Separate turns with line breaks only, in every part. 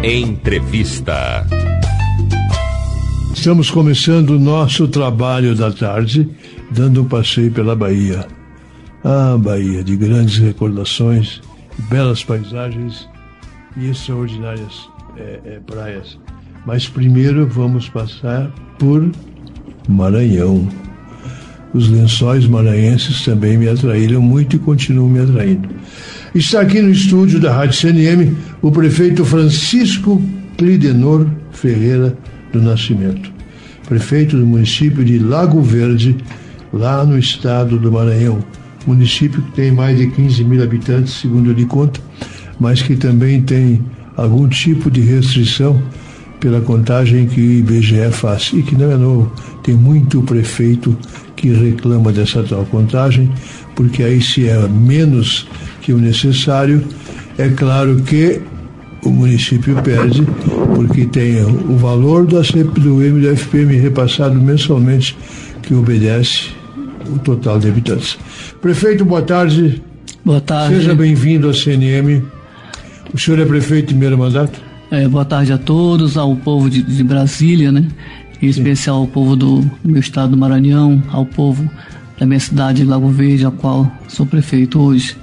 Entrevista.
Estamos começando o nosso trabalho da tarde, dando um passeio pela Bahia. Ah, Bahia, de grandes recordações, belas paisagens e extraordinárias praias. Mas primeiro vamos passar por Maranhão. Os lençóis maranhenses também me atraíram muito e continuam me atraindo. Está aqui no estúdio da Rádio CNM o prefeito Francisco Clidenor Ferreira do Nascimento, prefeito do município de Lago Verde, lá no estado do Maranhão. Município que tem mais de 15 mil habitantes, segundo ele conta, mas que também tem algum tipo de restrição pela contagem que o IBGE faz, e que não é novo. Tem muito prefeito que reclama dessa tal contagem, porque aí se é menos que o necessário, é claro que o município perde, porque tem o valor do MDFPM repassado mensalmente, que obedece o total de habitantes. Prefeito, boa tarde.
Boa tarde.
Seja bem-vindo à CNM. O senhor é prefeito de primeiro mandato?
Boa tarde a todos, ao povo de Brasília, né? Em especial ao povo do meu estado do Maranhão, ao povo da minha cidade de Lago Verde, a qual sou prefeito hoje.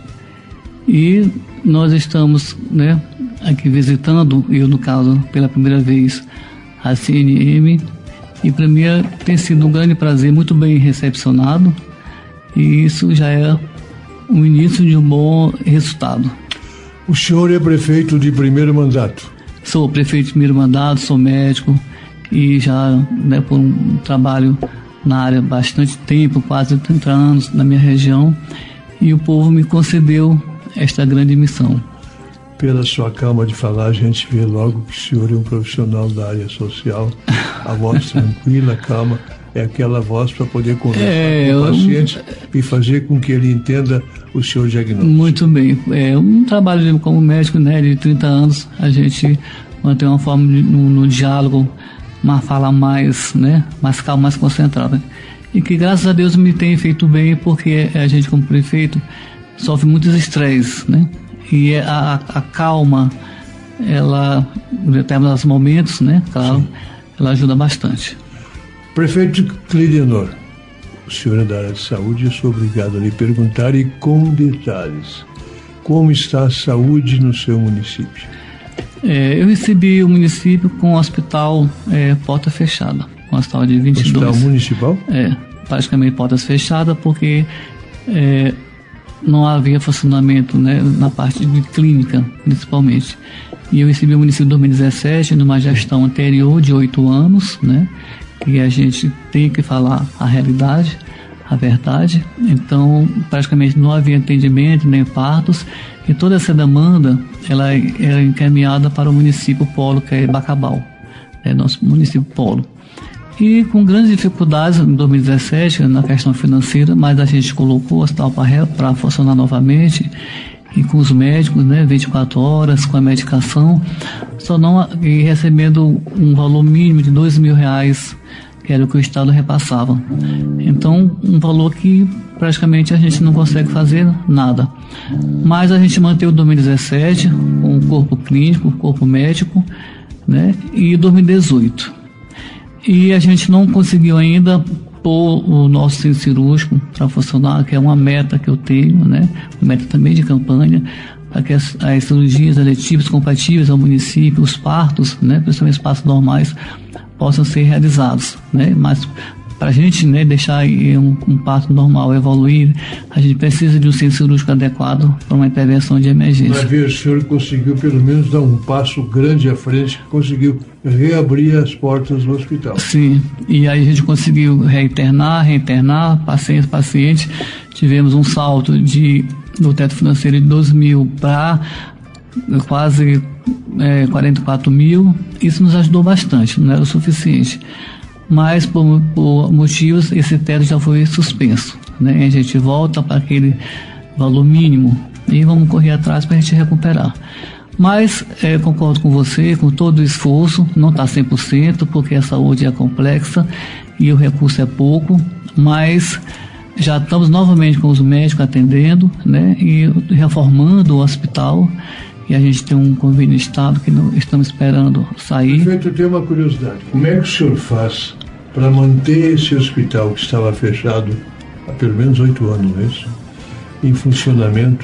E nós estamos, né, aqui visitando, eu no caso, pela primeira vez, a CNM, e para mim tem sido um grande prazer, muito bem recepcionado, e isso já é o início de um bom resultado.
O senhor é prefeito de primeiro mandato?
Sou prefeito de primeiro mandato, sou médico, e já, né, por um trabalho na área há bastante tempo, quase 30 anos na minha região, e o povo me concedeu esta grande missão.
Pela sua calma de falar, a gente vê logo que o senhor é um profissional da área social. A voz tranquila, calma, é aquela voz para poder conversar com o paciente e fazer com que ele entenda o seu diagnóstico. Muito
bem. É um trabalho como médico, né, de 30 anos, a gente mantém uma forma no diálogo, uma fala mais, né, mais calma, mais concentrada. E que, graças a Deus, me tem feito bem, porque a gente, como prefeito, sofre muitos estresses, né? E a calma, ela, em determinados momentos, né, claro, sim, ela ajuda bastante.
Prefeito Clidenor, o senhor é da área de saúde, eu sou obrigado a lhe perguntar, e com detalhes, como está a saúde no seu município?
Eu recebi o município com o hospital porta fechada, um hospital de 22.
Hospital municipal?
Praticamente portas fechadas, porque não havia funcionamento, né, na parte de clínica, principalmente. E eu recebi o município em 2017, numa gestão anterior de 8 anos, né, que a gente tem que falar a realidade, a verdade. Então, praticamente não havia atendimento, nem partos, e toda essa demanda, ela era encaminhada para o município polo, que é Bacabal, nosso município polo. E com grandes dificuldades em 2017 na questão financeira, mas a gente colocou o hospital para funcionar novamente, e com os médicos, né, 24 horas, com a medicação, e recebendo um valor mínimo de R$2.000, que era o que o Estado repassava. Então, um valor que praticamente a gente não consegue fazer nada. Mas a gente manteve o 2017 com o corpo clínico, o corpo médico, né, e 2018. E a gente não conseguiu ainda pôr o nosso centro cirúrgico para funcionar, que é uma meta que eu tenho, né? Uma meta também de campanha, para que as cirurgias eletivas compatíveis ao município, os partos, né, principalmente os partos normais, possam ser realizados, né? Mas para a gente, né, deixar um parto normal evoluir, a gente precisa de um centro cirúrgico adequado para uma intervenção de emergência.
Mas o senhor conseguiu pelo menos dar um passo grande à frente, conseguiu reabrir as portas do hospital.
Sim, e aí a gente conseguiu reinternar, paciente. Tivemos um salto no teto financeiro de 12.000 para quase 44.000. Isso nos ajudou bastante, não era o suficiente. Mas por motivos, esse teto já foi suspenso, né? A gente volta para aquele valor mínimo e vamos correr atrás para a gente recuperar. Mas concordo com você, com todo o esforço, não está 100%, porque a saúde é complexa e o recurso é pouco, mas já estamos novamente com os médicos atendendo, né, e reformando o hospital, e a gente tem um convênio de Estado que não estamos esperando sair.
Prefeito, eu tenho uma curiosidade. Como é que o senhor faz para manter esse hospital que estava fechado há pelo menos 8 anos, não é isso? Em funcionamento,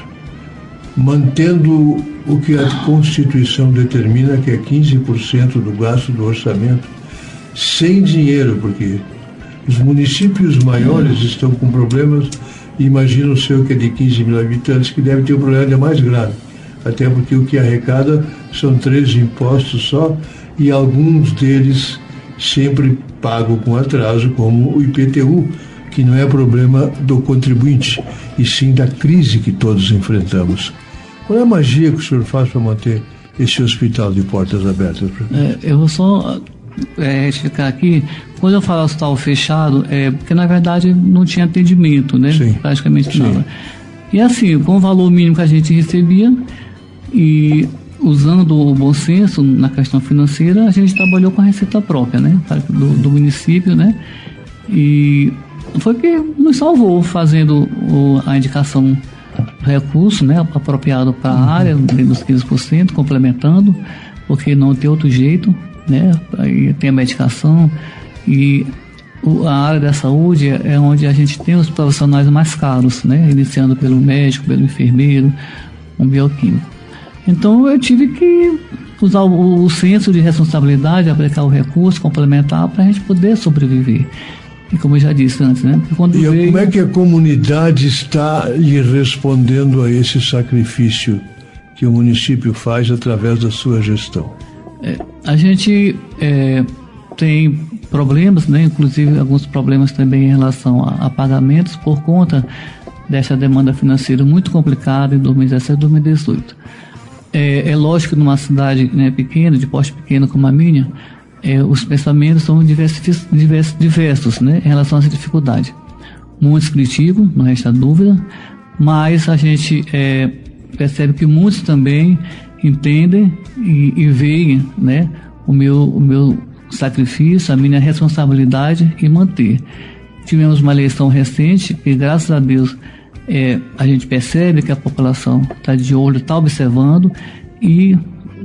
mantendo o que a Constituição determina, que é 15% do gasto do orçamento, sem dinheiro, porque os municípios maiores estão com problemas, imagina o seu que é de 15 mil habitantes, que deve ter um problema ainda mais grave, até porque o que arrecada são 13 impostos só, e alguns deles sempre pagam com atraso, como o IPTU, que não é problema do contribuinte, e sim da crise que todos enfrentamos. Qual é a magia que o senhor faz para manter esse hospital de portas abertas?
Eu vou só retificar aqui. Quando eu falo hospital fechado, porque na verdade não tinha atendimento, né?
Sim.
Praticamente
Sim.
nada. E assim, com o valor mínimo que a gente recebia e usando o bom senso na questão financeira, a gente trabalhou com a receita própria, né? Do município, né? E foi que nos salvou, fazendo a indicação do recurso, né? Apropriado para a área, dos 15%, complementando, porque não tem outro jeito, né? Aí tem a medicação e a área da saúde é onde a gente tem os profissionais mais caros, né? Iniciando pelo médico, pelo enfermeiro, um bioquímico. Então eu tive que usar o senso de responsabilidade, aplicar o recurso, complementar para a gente poder sobreviver. E como eu já disse antes, né?
Como é que a comunidade está lhe respondendo a esse sacrifício que o município faz através da sua gestão?
A gente tem problemas, né? Inclusive alguns problemas também em relação a pagamentos por conta dessa demanda financeira muito complicada em 2017 e 2018. É lógico que numa cidade, né, pequena, de porte pequeno como a minha, os pensamentos são diversos, né, em relação a essa dificuldade. Muitos criticam, não resta dúvida, mas a gente percebe que muitos também entendem e veem, né, o meu sacrifício, a minha responsabilidade em manter. Tivemos uma eleição recente que, graças a Deus, a gente percebe que a população está de olho, está observando e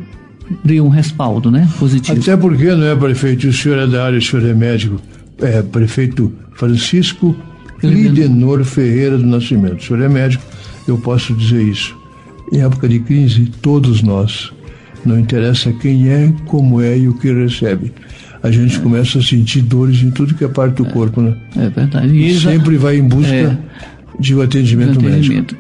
deu um respaldo, né, positivo.
Até porque, não é, prefeito? O senhor é da área, o senhor é médico. Prefeito Francisco Lidenor Ferreira do Nascimento. O senhor é médico, eu posso dizer isso. Em época de crise, todos nós, não interessa quem é, como é e o que recebe. A gente começa a sentir dores em tudo que é parte do corpo, né?
É verdade.
E sempre vai em busca de um atendimento médico.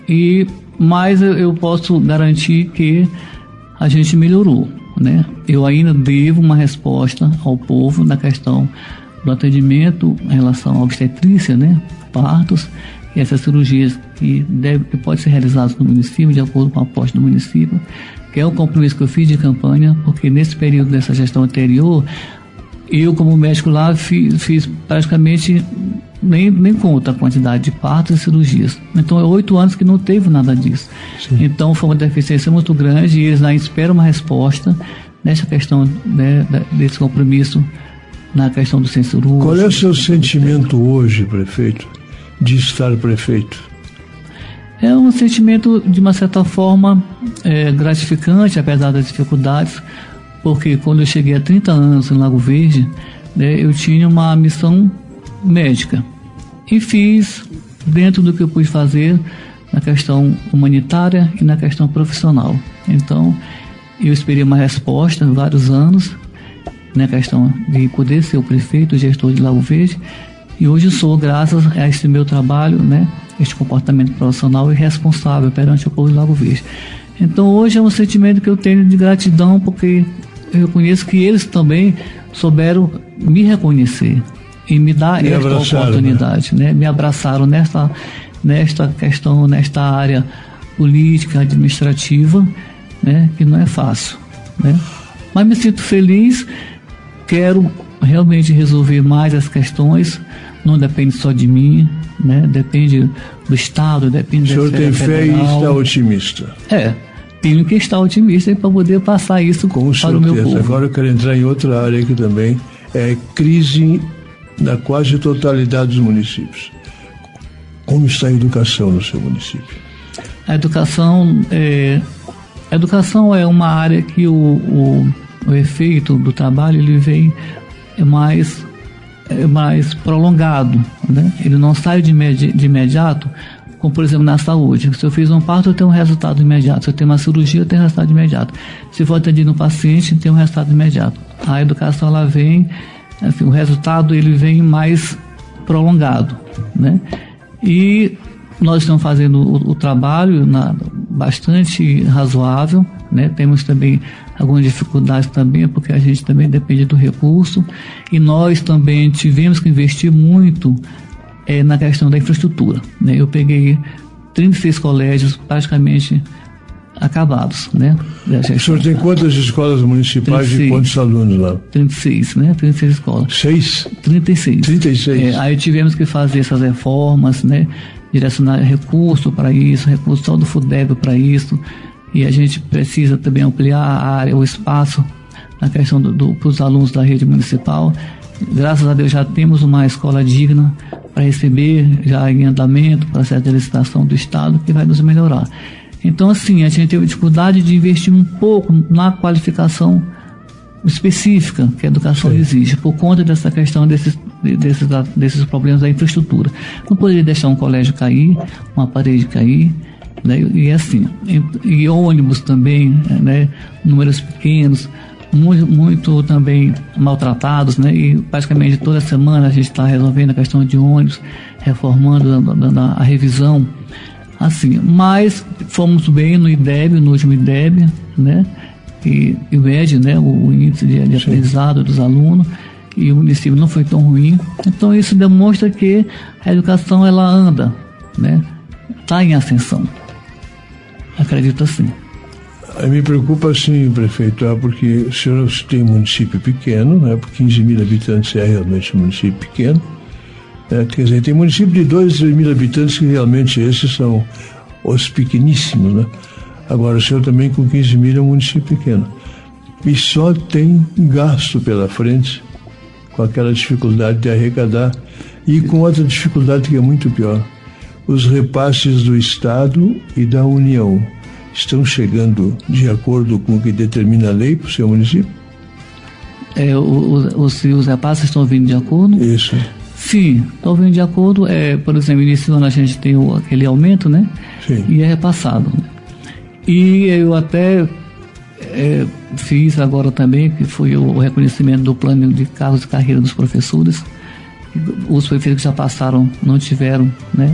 Mas eu posso garantir que a gente melhorou, né? Eu ainda devo uma resposta ao povo na questão do atendimento em relação à obstetrícia, né? Partos e essas cirurgias que podem ser realizadas no município, de acordo com a aposta do município, que é um compromisso que eu fiz de campanha, porque nesse período dessa gestão anterior, eu como médico lá fiz praticamente nem conta a quantidade de partos e cirurgias. Então, 8 anos que não teve nada disso. Sim. Então, foi uma deficiência muito grande e eles ainda esperam uma resposta nessa questão, né, desse compromisso na questão do centro cirúrgico.
Qual é o seu sentimento hoje, prefeito, de estar prefeito?
É um sentimento, de uma certa forma, gratificante, apesar das dificuldades, porque quando eu cheguei há 30 anos em Lago Verde, né, eu tinha uma missão médica e fiz dentro do que eu pude fazer na questão humanitária e na questão profissional. Então eu esperei uma resposta há vários anos na questão de poder ser o prefeito, o gestor de Lago Verde, e hoje sou, graças a esse meu trabalho, né, este comportamento profissional e responsável perante o povo de Lago Verde. Então hoje é um sentimento que eu tenho de gratidão, porque eu reconheço que eles também souberam me reconhecer e me dar esta oportunidade, né? Me abraçaram nesta questão, nesta área política, administrativa, né? Que não é fácil, né? Mas me sinto feliz, quero realmente resolver mais as questões, não depende só de mim, né? Depende do Estado, depende da esfera federal. O senhor tem fé e está otimista? Tenho que estar otimista para poder passar isso para o meu povo.
Agora eu quero entrar em outra área que também é crise na quase totalidade dos municípios. Como está a educação no seu município?
A educação A educação é uma área que o efeito do trabalho ele vem mais prolongado, né? Ele não sai de imediato, como por exemplo na saúde. Se eu fiz um parto, eu tenho um resultado imediato. Se eu tenho uma cirurgia, eu tenho um resultado imediato. Se for atendido um paciente, tem um resultado imediato. A educação, ela vem, assim, o resultado ele vem mais prolongado, né? E nós estamos fazendo o trabalho bastante razoável, né? Temos também algumas dificuldades também, porque a gente também depende do recurso, e nós também tivemos que investir muito na questão da infraestrutura, né? Eu peguei 36 colégios praticamente acabados, né?
O senhor tem quantas escolas municipais 36, e quantos alunos lá?
36, né? 36 escolas. 36. 36. Aí tivemos que fazer essas reformas, né? Direcionar recurso para isso, recurso só do FUDEB para isso, e a gente precisa também ampliar a área, o espaço na questão para os alunos da rede municipal. Graças a Deus já temos uma escola digna para receber, já em andamento, processo de licitação do Estado, que vai nos melhorar. Então, assim, a gente teve dificuldade de investir um pouco na qualificação específica que a educação exige, por conta dessa questão desses problemas da infraestrutura. Não poderia deixar um colégio cair, uma parede cair, né? E assim, e ônibus também, né? Números pequenos, muito também maltratados, né? E praticamente toda semana a gente está resolvendo a questão de ônibus, reformando a revisão, assim. Mas fomos bem no IDEB, no último IDEB, né? E o ED, né? O índice de aprendizado dos alunos, e o município não foi tão ruim. Então isso demonstra que a educação ela anda, né? Está em ascensão. Acredito assim.
Me preocupa sim, prefeito, porque o senhor tem um município pequeno, né? Por 15 mil habitantes é realmente um município pequeno. Quer dizer, tem município de 2, 3 mil habitantes que realmente esses são os pequeníssimos, né? Agora o senhor também com 15 mil é um município pequeno. E só tem gasto pela frente, com aquela dificuldade de arrecadar, e com outra dificuldade que é muito pior. Os repasses do Estado e da União estão chegando de acordo com o que determina a lei para o seu município?
Os repasses estão vindo de acordo?
Isso.
Sim, estão vindo de acordo. Por exemplo, início do ano a gente tem aquele aumento, né?
Sim.
E é repassado. E eu até fiz agora também, que foi o reconhecimento do plano de cargos de carreira dos professores. Os prefeitos que já passaram não tiveram, né,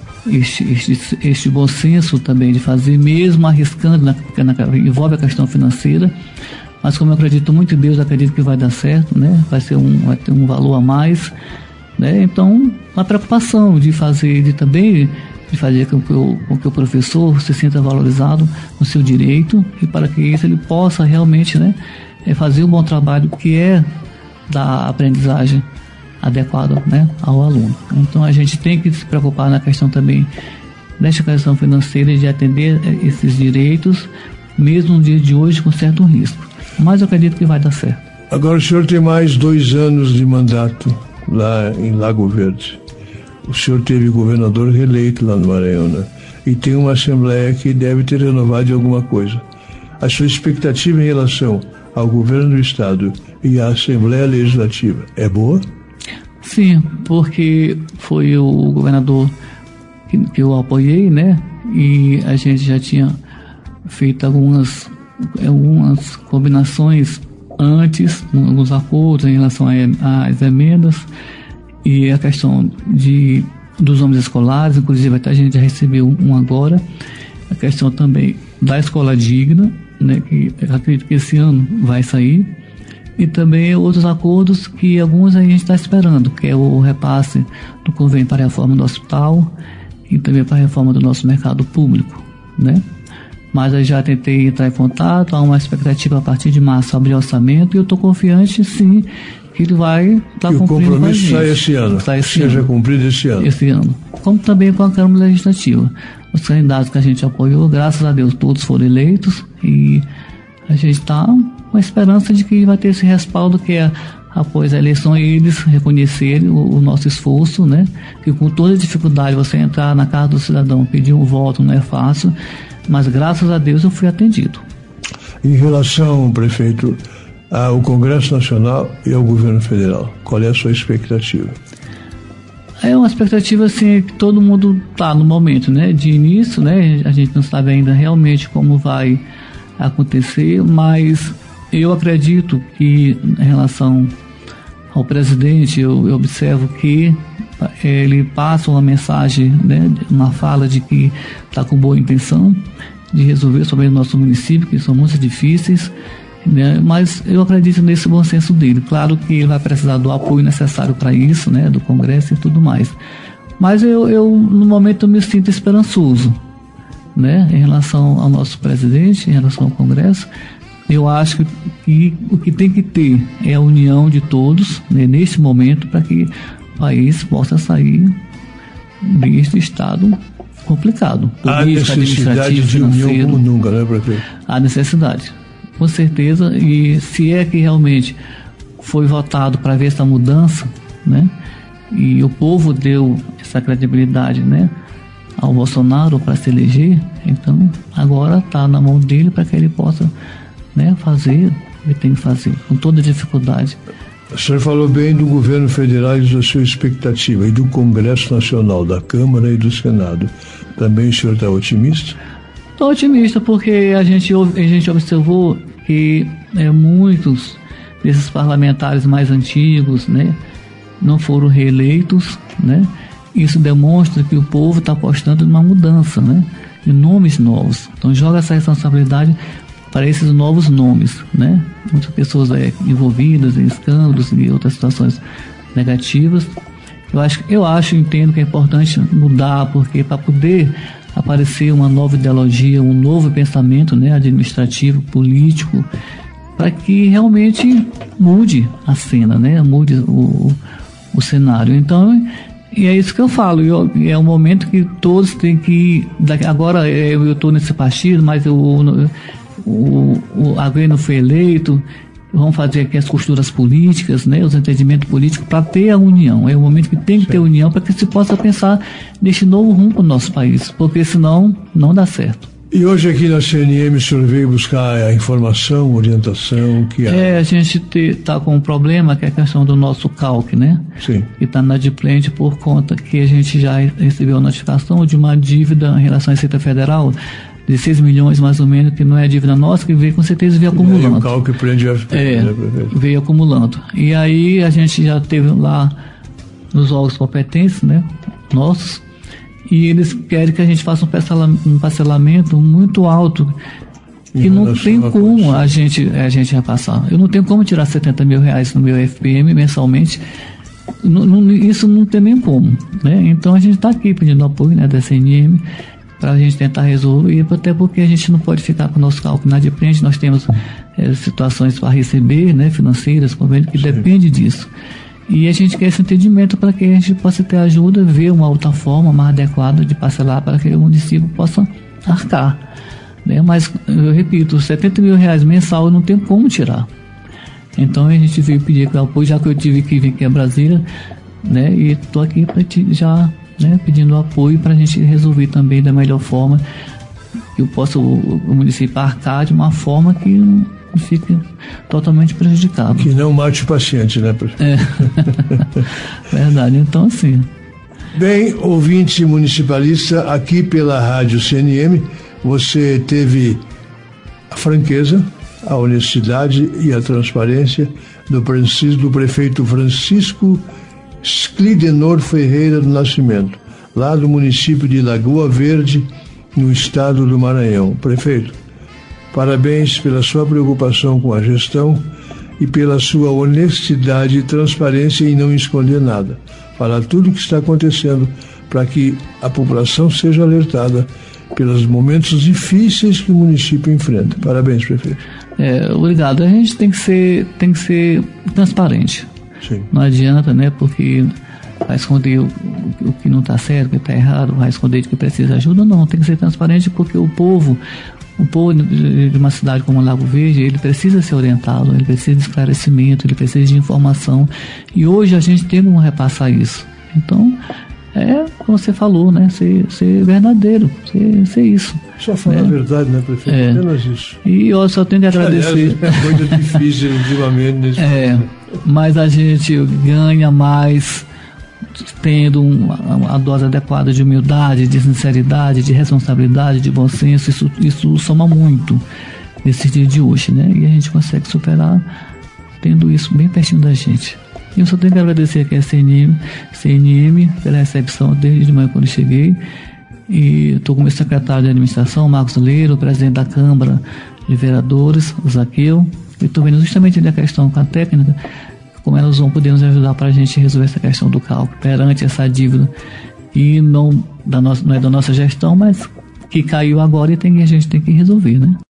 este bom senso também de fazer, mesmo arriscando, porque envolve a questão financeira. Mas como eu acredito muito em Deus, acredito que vai dar certo, né? Vai ter um valor a mais, né? Então, a preocupação de fazer com que o professor se sinta valorizado no seu direito, e para que isso ele possa realmente, né, fazer um bom trabalho que é da aprendizagem adequada, né, ao aluno. Então a gente tem que se preocupar na questão também desta questão financeira e de atender esses direitos, mesmo no dia de hoje com certo risco. Mas eu acredito que vai dar certo.
Agora o senhor tem mais 2 anos de mandato lá em Lago Verde. O senhor teve governador reeleito lá no Maranhão, né? E tem uma Assembleia que deve ter renovado de alguma coisa. A sua expectativa em relação ao governo do Estado e à Assembleia Legislativa é boa?
Sim, porque foi o governador que eu apoiei, né? E a gente já tinha feito algumas combinações antes, alguns acordos em relação às emendas. E a questão dos homens escolares, inclusive até a gente já recebeu um agora. A questão também da escola digna, né, que eu acredito que esse ano vai sair. E também outros acordos que alguns a gente está esperando, que é o repasse do convênio para a reforma do hospital e também para a reforma do nosso mercado público, né? Mas eu já tentei entrar em contato, há uma expectativa a partir de março abrir orçamento, e eu estou confiante, sim, que ele vai estar cumprindo.
O compromisso sai esse ano. Seja cumprido esse ano.
Esse ano. Como também com a Câmara Legislativa. Os candidatos que a gente apoiou, graças a Deus, todos foram eleitos, e a gente está com a esperança de que vai ter esse respaldo, que é, após a eleição, eles reconhecerem o nosso esforço, né? Que com toda dificuldade você entrar na casa do cidadão, pedir um voto não é fácil, mas graças a Deus eu fui atendido.
Em relação, prefeito, ao Congresso Nacional e ao governo federal, qual é a sua expectativa?
É uma expectativa assim que todo mundo está no momento, né? De início, né? A gente não sabe ainda realmente como vai acontecer, mas eu acredito que em relação ao presidente, eu observo que ele passa uma mensagem, né? Uma fala de que está com boa intenção de resolver sobre o nosso município, que são muito difíceis, né? Mas eu acredito nesse bom senso dele. Claro que ele vai precisar do apoio necessário para isso, né? Do Congresso e tudo mais. Mas eu no momento, eu me sinto esperançoso, né? Em relação ao nosso presidente, em relação ao Congresso. Eu acho que o que tem que ter é a união de todos, né? Neste momento, para que o país possa sair deste estado complicado.
Há necessidade de união como nunca, né, prefeito?
Há necessidade. Com certeza, e se é que realmente foi votado para ver essa mudança, né, e o povo deu essa credibilidade, né, ao Bolsonaro para se eleger, então agora está na mão dele para que ele possa, né, fazer o que tem que fazer, com toda dificuldade.
O senhor falou bem do governo federal e da sua expectativa, e do Congresso Nacional, da Câmara e do Senado. Também o senhor está otimista?
Estou otimista porque a gente observou que muitos desses parlamentares mais antigos, né, não foram reeleitos, né? Isso demonstra que o povo está apostando numa mudança, né, de nomes novos. Então joga essa responsabilidade para esses novos nomes, né? Muitas pessoas envolvidas em escândalos e outras situações negativas. Entendo que é importante mudar, porque para poder aparecer uma nova ideologia, um novo pensamento, né, administrativo, político, para que realmente mude a cena, né, mude o cenário. Então, e é isso que eu falo, é um momento que todos têm que... Agora eu estou nesse partido, mas alguém não foi eleito, vamos fazer aqui as costuras políticas, né, os entendimentos políticos para ter a união. É o momento que tem que ter união para que se possa pensar neste novo rumo para o nosso país, porque senão não dá certo.
E hoje aqui na CNM o senhor veio buscar a informação, orientação, que
a gente está com um problema que é a questão do nosso CALC, né?
Sim.
Que está inadimplente por conta que a gente já recebeu a notificação de uma dívida em relação à Receita Federal de 6 milhões mais ou menos, que não é dívida nossa, que veio com certeza veio acumulando.
O CALC prende a FP, né,
veio acumulando. E aí a gente já teve lá nos órgãos competentes, né, nossos, e eles querem que a gente faça um parcelamento muito alto, que não tem como a gente repassar. Eu não tenho como tirar 70 mil reais no meu FPM mensalmente, isso não tem nem como, né? Então a gente está aqui pedindo apoio, né, da CNM, para a gente tentar resolver, até porque a gente não pode ficar com o nosso cálculo inadimplente. Nós temos situações para receber, né, financeiras, convênio, que depende disso. E a gente quer esse entendimento para que a gente possa ter ajuda, ver uma outra forma mais adequada de parcelar para que o município possa arcar, né? Mas, eu repito, 70 mil reais mensal eu não tenho como tirar. Então a gente veio pedir apoio, já que eu tive que vir aqui a Brasília, né, e estou aqui para já... né, pedindo apoio para a gente resolver também da melhor forma, que eu possa o município arcar de uma forma que não fique totalmente prejudicado.
Que não mate o paciente, né, prefeito?
Verdade, então assim.
Bem, ouvinte municipalista, aqui pela Rádio CNM, você teve a franqueza, a honestidade e a transparência do prefeito Francisco Sclidenor Ferreira do Nascimento, lá do município de Lagoa Verde, no estado do Maranhão. Prefeito, parabéns pela sua preocupação com a gestão e pela sua honestidade e transparência em não esconder nada. Falar tudo o que está acontecendo para que a população seja alertada pelos momentos difíceis que o município enfrenta. Parabéns, prefeito.
Obrigado. A gente tem que ser transparente.
Sim. Não
adianta, né? Porque vai esconder o que não está certo, o que está errado, vai esconder de que precisa de ajuda. Não, tem que ser transparente, porque o povo de uma cidade como Lago Verde, ele precisa ser orientado, ele precisa de esclarecimento, ele precisa de informação. E hoje a gente tem como repassar isso. Então, como você falou, né? Ser verdadeiro, ser isso.
Só falar a verdade, né, prefeito? Apenas isso.
E eu só tenho que agradecer.
Aliás, é coisa difícil, ultimamente, nesse momento.
Mas a gente ganha mais tendo a dose adequada de humildade, de sinceridade, de responsabilidade, de bom senso. Isso soma muito nesse dia de hoje, né? E a gente consegue superar tendo isso bem pertinho da gente. E eu só tenho que agradecer aqui a CNM pela recepção desde de manhã quando cheguei. E estou com o meu secretário de administração, Marcos Leiro, o presidente da Câmara de Vereadores, o Zaqueu. E estou vendo justamente a questão com a técnica, como elas vão poder nos ajudar para a gente resolver essa questão do cálculo perante essa dívida. E não é da nossa gestão, mas que caiu agora e a gente tem que resolver, né?